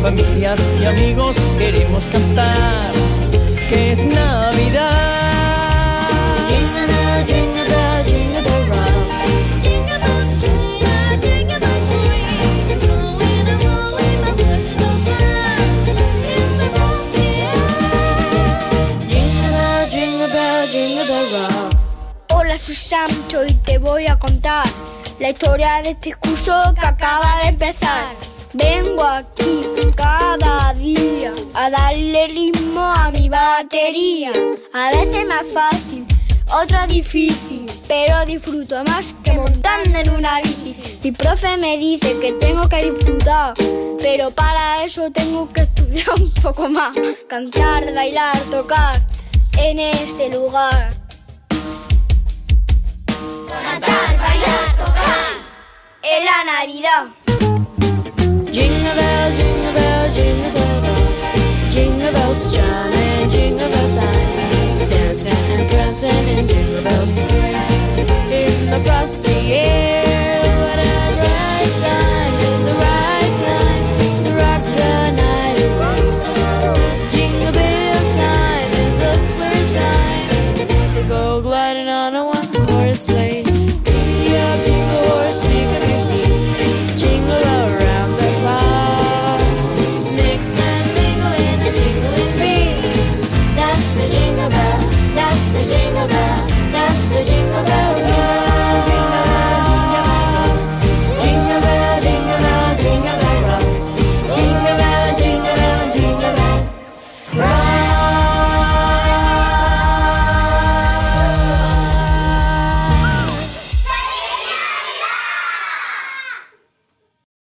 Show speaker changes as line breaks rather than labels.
familias y amigos queremos cantar que es Navidad.
Jingle bell, jingle bell, jingle bell rock. Jingle bells swing, jingle bells ring. Snowing and rolling, my precious old friend, in the frosty air. Jingle bell, jingle bell rock.
Hola, soy Sancho y te voy a contar la historia de este curso que acaba de empezar. Vengo aquí cada día a darle ritmo a mi batería. A veces más fácil, otro difícil, pero disfruto más que montando en una bici. Mi profe me dice que tengo que disfrutar, pero para eso tengo que estudiar un poco más. Cantar, bailar, tocar en este lugar.
Cantar, bailar, tocar
en la Navidad.
Jingle bell, jingle bell, jingle bell rock. Jingle bells chime.